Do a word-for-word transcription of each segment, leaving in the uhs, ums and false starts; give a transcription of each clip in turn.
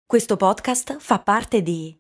Questo podcast fa parte di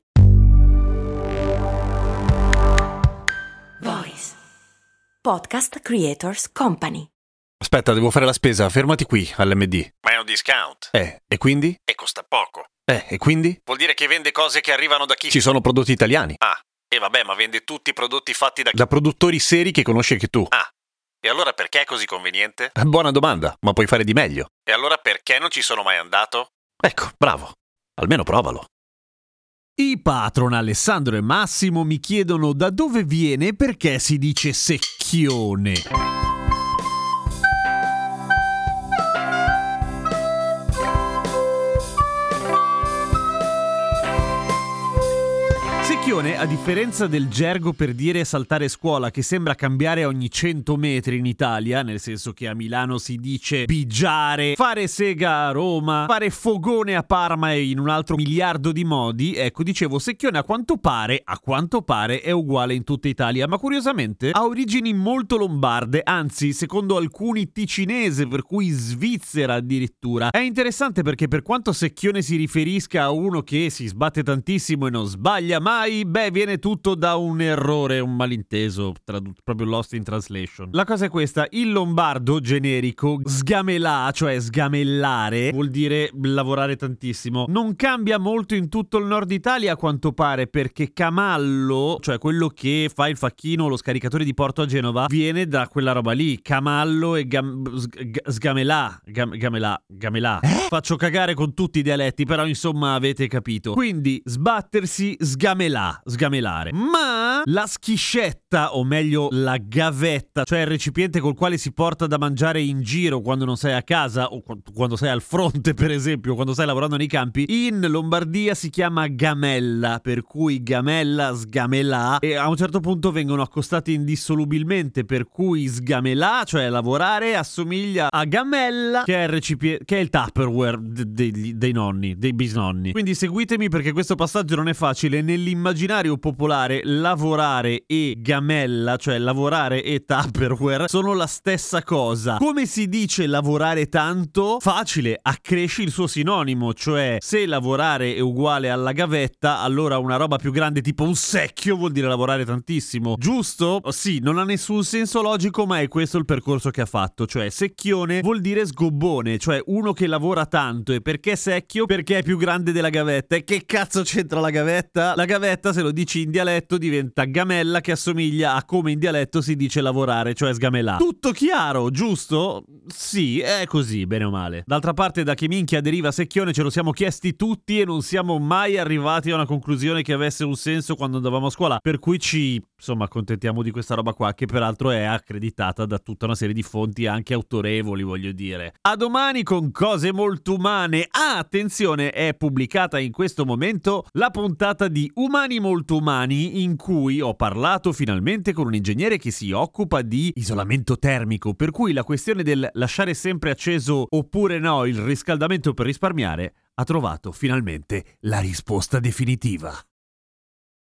Voice Podcast Creators Company. Aspetta, devo fare la spesa, fermati qui all'M D. Ma è un discount. Eh, e quindi? E costa poco. Eh, e quindi? Vuol dire che vende cose che arrivano da chi? Ci sono prodotti italiani. Ah, e vabbè, ma vende tutti i prodotti fatti da chi? Da produttori seri che conosci anche tu. Ah, e allora perché è così conveniente? Buona domanda, ma puoi fare di meglio. E allora perché non ci sono mai andato? Ecco, bravo. Almeno provalo. I patron Alessandro e Massimo mi chiedono da dove viene e perché si dice secchione. Secchione, a differenza del gergo per dire saltare scuola che sembra cambiare ogni cento metri in Italia, nel senso che a Milano si dice bigiare, fare sega a Roma, fare fogone a Parma e in un altro miliardo di modi, ecco, dicevo, secchione a quanto pare, a quanto pare è uguale in tutta Italia, ma curiosamente ha origini molto lombarde, anzi, secondo alcuni ticinese, per cui Svizzera addirittura. È interessante perché per quanto secchione si riferisca a uno che si sbatte tantissimo e non sbaglia mai, beh, viene tutto da un errore, un malinteso, tradotto proprio lost in translation. La cosa è questa: il lombardo generico sgamelà, cioè sgamellare, vuol dire lavorare tantissimo. Non cambia molto in tutto il nord Italia a quanto pare, perché camallo, cioè quello che fa il facchino, lo scaricatore di Porto a Genova, viene da quella roba lì. Camallo e gam, sg, sgamelà, gam, gamelà, gamelà. Eh? Faccio cagare con tutti i dialetti, però insomma avete capito. Quindi sbattersi, sgamelà, sgamelare. Ma la schiscetta, o meglio la gavetta, cioè il recipiente col quale si porta da mangiare in giro quando non sei a casa o quando sei al fronte, per esempio, quando stai lavorando nei campi, in Lombardia si chiama gamella, per cui gamella, sgamelà, e a un certo punto vengono accostati indissolubilmente, per cui sgamelà, cioè lavorare, assomiglia a gamella, che è il recipiente, che è il Tupperware de- de- dei nonni, dei bisnonni. Quindi seguitemi, perché questo passaggio non è facile. Nell'immaginario popolare lavorare e gamella, cioè lavorare e Tupperware, sono la stessa cosa. Come si dice lavorare tanto? Facile, accresci il suo sinonimo, cioè se lavorare è uguale alla gavetta, allora una roba più grande tipo un secchio vuol dire lavorare tantissimo, giusto? Sì, non ha nessun senso logico, ma è questo il percorso che ha fatto, cioè secchione vuol dire sgobbone, cioè uno che lavora tanto. E perché secchio? Perché è più grande della gavetta. E che cazzo c'entra la gavetta? La gavetta, se lo dici in dialetto, diventa gamella, che assomiglia a come in dialetto si dice lavorare, cioè sgamelà. Tutto chiaro, giusto? Sì, è così, bene o male. D'altra parte, da che minchia deriva secchione ce lo siamo chiesti tutti e non siamo mai arrivati a una conclusione che avesse un senso quando andavamo a scuola, per cui ci, insomma, accontentiamo di questa roba qua, che peraltro è accreditata da tutta una serie di fonti anche autorevoli, voglio dire. A domani con cose molto umane. Ah, attenzione, è pubblicata in questo momento la puntata di Umani Molto Umani, in cui ho parlato finalmente con un ingegnere che si occupa di isolamento termico, per cui la questione del lasciare sempre acceso oppure no il riscaldamento per risparmiare ha trovato finalmente la risposta definitiva.